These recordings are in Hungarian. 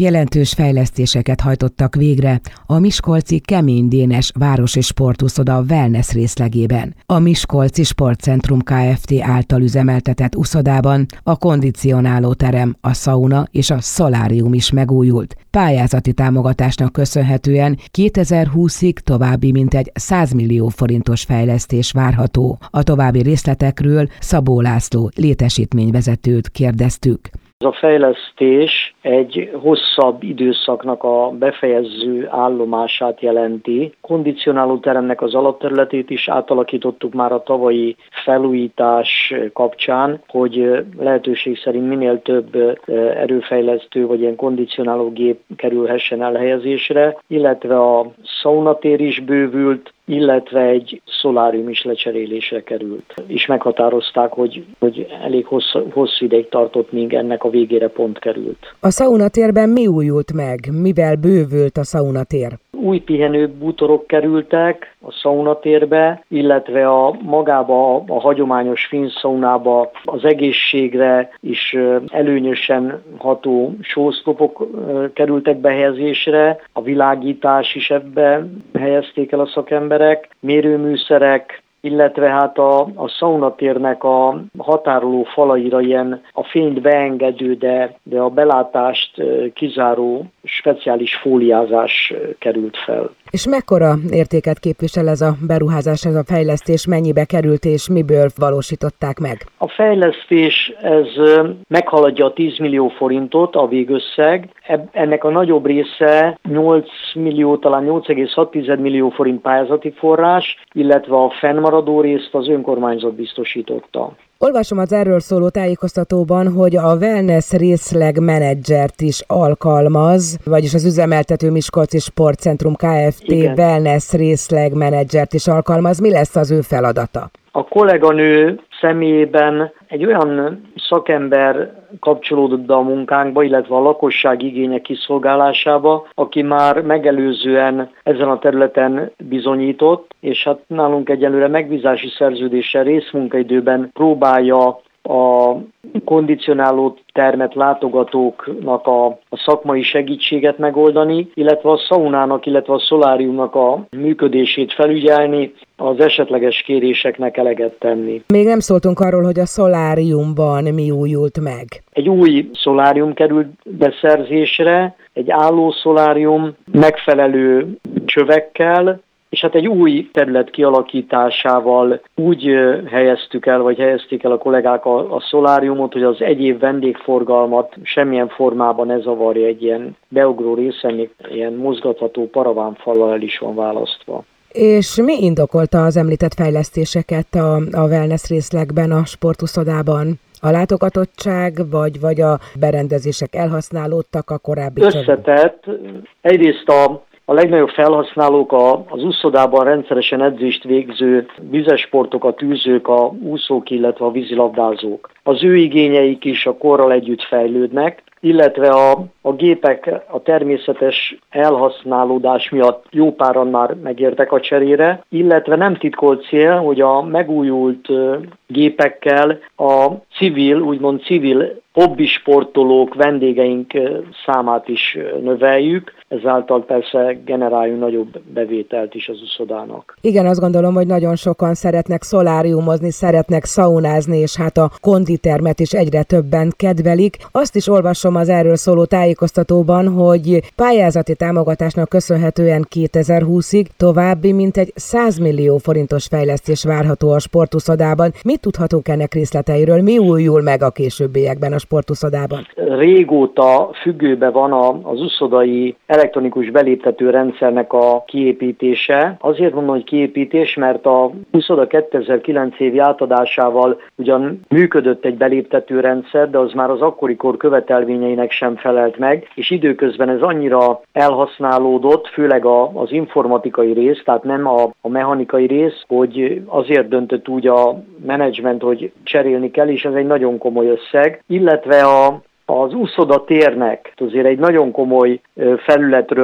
Jelentős fejlesztéseket hajtottak végre a miskolci Kemény Dénes városi sportuszoda wellness részlegében. A Miskolci Sportcentrum Kft. Által üzemeltetett uszodában a kondicionálóterem, a szauna és a szolárium is megújult. Pályázati támogatásnak köszönhetően 2020-ig további mintegy 100 millió forintos fejlesztés várható. A további részletekről Szabó László létesítményvezetőt kérdeztük. Ez a fejlesztés egy hosszabb időszaknak a befejező állomását jelenti. Kondicionálóteremnek az alapterületét is átalakítottuk már a tavalyi felújítás kapcsán, hogy lehetőség szerint minél több erőfejlesztő vagy ilyen kondicionálógép kerülhessen elhelyezésre, illetve a szaunatér is bővült, illetve egy szolárium is lecserélésre került. És meghatározták, hogy elég hosszú ideig tartott, míg ennek a végére pont került. A szaunatérben mi újult meg? Mivel bővült a szaunatér? Új pihenőbútorok kerültek a szaunatérbe, illetve magába a hagyományos finn szaunába az egészségre is előnyösen ható sószlopok kerültek behelyezésre, a világítás is ebbe helyezték el a szakemberek, mérőműszerek, illetve hát a szaunatérnek a határoló falaira ilyen a fényt beengedő, de a belátást kizáró speciális fóliázás került fel. És mekkora értéket képvisel ez a beruházás, ez a fejlesztés, mennyibe került és miből valósították meg? A fejlesztés ez meghaladja a 10 millió forintot a végösszeg. Ennek a nagyobb része 8 millió, talán 8,6 millió forint pályázati forrás, illetve a fennmaradó részt az önkormányzat biztosította. Olvasom az erről szóló tájékoztatóban, hogy a wellness részleg menedzsert is alkalmaz, vagyis az üzemeltető Miskolci Sportcentrum Kft. Igen. Wellness részleg menedzsert is alkalmaz. Mi lesz az ő feladata? A kolléganő személyében egy olyan szakember kapcsolódott be a munkánkba, illetve a lakosság igénye kiszolgálásába, aki már megelőzően ezen a területen bizonyított, és hát nálunk egyelőre megbízási szerződéssel részmunkaidőben próbálja a kondicionáló termet látogatóknak a szakmai segítséget megoldani, illetve a szaunának, illetve a szoláriumnak a működését felügyelni, az esetleges kéréseknek eleget tenni. Még nem szóltunk arról, hogy a szoláriumban mi újult meg. Egy új szolárium került beszerzésre, egy álló szolárium megfelelő csövekkel, és hát egy új terület kialakításával úgy helyezték el a kollégák a szoláriumot, hogy az egyéb vendégforgalmat semmilyen formában ne zavarja, egy ilyen beugró részen, ilyen mozgatható paravánfallal el is van választva. És mi indokolta az említett fejlesztéseket a wellness részlegben, a sportuszodában? A látogatottság, vagy a berendezések elhasználódtak a korábbi összetett. Egyrészt a legnagyobb felhasználók az úszodában rendszeresen edzést végző vizesportokat űzők, a úszók, illetve a vízilabdázók. Az ő igényeik is a korral együtt fejlődnek, illetve a gépek a természetes elhasználódás miatt jó páran már megértek a cserére, illetve nem titkolt cél, hogy a megújult gépekkel a úgymond civil hobbisportolók, vendégeink számát is növeljük, ezáltal persze generáljunk nagyobb bevételt is az uszodának. Igen, azt gondolom, hogy nagyon sokan szeretnek szoláriumozni, szeretnek szaunázni, és hát a konditermet is egyre többen kedvelik. Azt is olvasom az erről szóló tájékoztatóban, hogy pályázati támogatásnak köszönhetően 2020-ig további mintegy 100 millió forintos fejlesztés várható a sportuszodában. Mit tudhatunk ennek részleteiről? Mi újul meg a későbbiekben a sportuszodában? Régóta függőben van az uszodai elektronikus beléptető rendszernek a kiépítése. Azért mondom, hogy kiépítés, mert a uszoda 2009 évi átadásával ugyan működött egy beléptető rendszer, de az már az akkori kor követelményeinek sem felelt meg, és időközben ez annyira elhasználódott, főleg az informatikai rész, tehát nem a mechanikai rész, hogy azért döntött úgy a menedzsment, hogy cserélni kell, és ez egy nagyon komoly összeg, illetve az úszoda térnek azért egy nagyon komoly felületről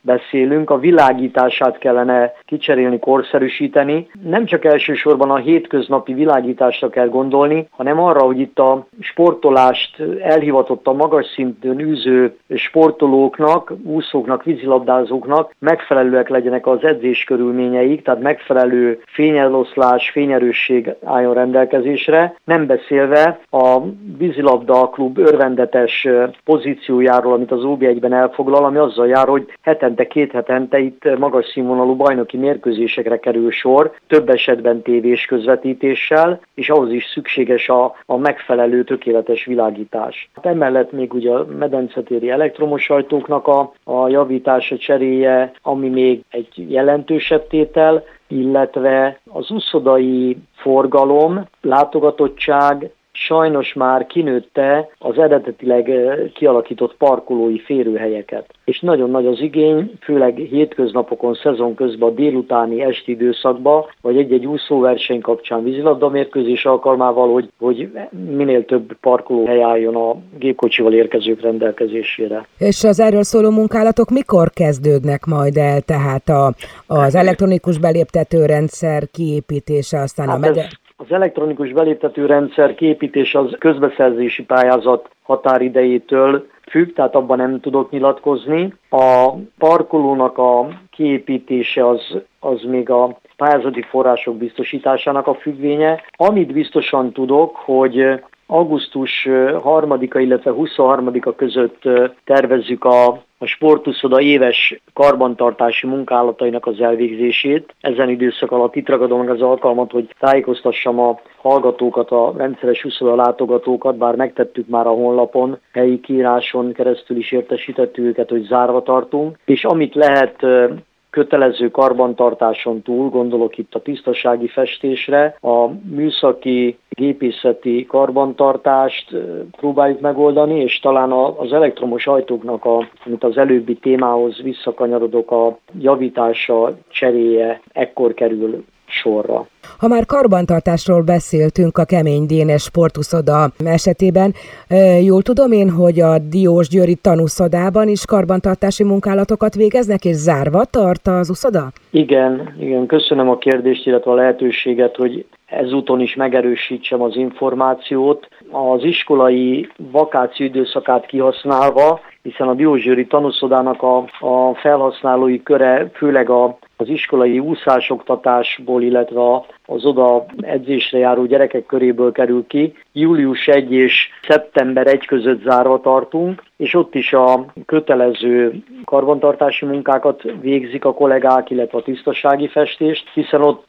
beszélünk, a világítását kellene kicserélni, korszerűsíteni. Nem csak elsősorban a hétköznapi világításra kell gondolni, hanem arra, hogy itt a sportolást elhivatott a magas szinten űző sportolóknak, úszóknak, vízilabdázóknak megfelelőek legyenek az edzés körülményeik, tehát megfelelő fényeloszlás, fényerősség álljon rendelkezésre, nem beszélve a vízilabda klub örvendetes pozíciójáról, amit az OB1-ben elfoglal, ami azzal jár, hogy két hetente itt magas színvonalú bajnoki mérkőzésekre kerül sor, több esetben tévés közvetítéssel, és ahhoz is szükséges a megfelelő tökéletes világítás. Emellett még ugye a medencetéri elektromos ajtóknak a javítása, cseréje, ami még egy jelentősebb tétel, illetve az úszodai forgalom, látogatottság sajnos már kinőtte az eredetileg kialakított parkolói férőhelyeket. És nagyon nagy az igény, főleg hétköznapokon, szezon közben a délutáni, esti időszakban, vagy egy-egy úszóverseny kapcsán, vízilabdamérkőzés alkalmával, hogy minél több parkolóhely álljon a gépkocsival érkezők rendelkezésére. És az erről szóló munkálatok mikor kezdődnek majd el? Tehát az elektronikus beléptetőrendszer kiépítése, aztán Az elektronikus beléptető rendszer kiépítése az közbeszerzési pályázat határidejétől függ, tehát abban nem tudok nyilatkozni. A parkolónak a kiépítése az még a pályázati források biztosításának a függvénye. Amit biztosan tudok, hogy augusztus 3-a, illetve 23-a között tervezzük a sportuszoda éves karbantartási munkálatainak az elvégzését. Ezen időszak alatt itt ragadom meg az alkalmat, hogy tájékoztassam a hallgatókat, a rendszeres úszoda látogatókat, bár megtettük már a honlapon, helyi kiíráson keresztül is értesítettük őket, hogy zárva tartunk, és amit lehet kötelező karbantartáson túl, gondolok itt a tisztasági festésre, a műszaki, gépészeti karbantartást próbáljuk megoldani, és talán az elektromos ajtóknak, amit az előbbi témához visszakanyarodok, a javítása, cseréje ekkor kerül sorra. Ha már karbantartásról beszéltünk a Kemény Dénes sportuszoda esetében, jól tudom én, hogy a Diósgyőri tanúszodában is karbantartási munkálatokat végeznek, és zárva tart az uszoda? Igen, köszönöm a kérdést, illetve a lehetőséget, hogy ezúton is megerősítsem az információt. Az iskolai vakáció időszakát kihasználva, hiszen a Diósgyőri tanúszodának a felhasználói köre főleg az iskolai úszásoktatásból, illetve az oda edzésre járó gyerekek köréből kerül ki. Július 1 és szeptember 1 között zárva tartunk, és ott is a kötelező karbantartási munkákat végzik a kollégák, illetve a tisztasági festést, hiszen ott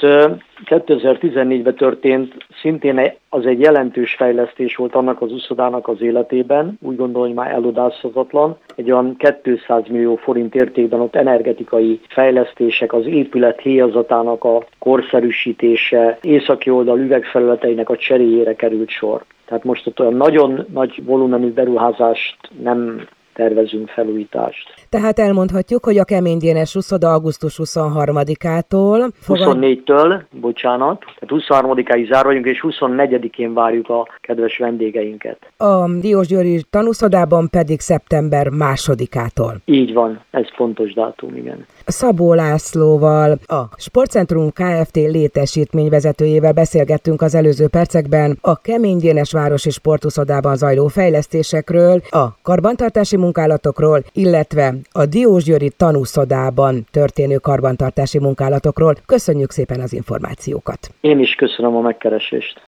2014-ben történt, szintén az egy jelentős fejlesztés volt annak az úszodának az életében, úgy gondolom, hogy már elodázhatatlan. Egy olyan 200 millió forint értékben ott energetikai fejlesztések, az épület héjazatának a korszerűsítése, északi oldal üvegfelületeinek a cseréjére került sor. Tehát most ott olyan nagyon nagy volumenű beruházást nem tervezünk, felújítást. Tehát elmondhatjuk, hogy a Kemény Dénes uszoda augusztus 23-ától... 24-től, bocsánat, tehát 23-áig zár vagyunk, és 24-én várjuk a kedves vendégeinket. A Diósgyőri tanúszodában pedig szeptember 2-ától. Így van, ez pontos dátum, igen. Szabó Lászlóval, a Sportcentrum Kft. Létesítményvezetőjével beszélgettünk az előző percekben a Kemény Dénes városi sportuszodában zajló fejlesztésekről, a karbantartási munkálatokról, illetve a Diósgyőri tanúszodában történő karbantartási munkálatokról. Köszönjük szépen az információkat! Én is köszönöm a megkeresést!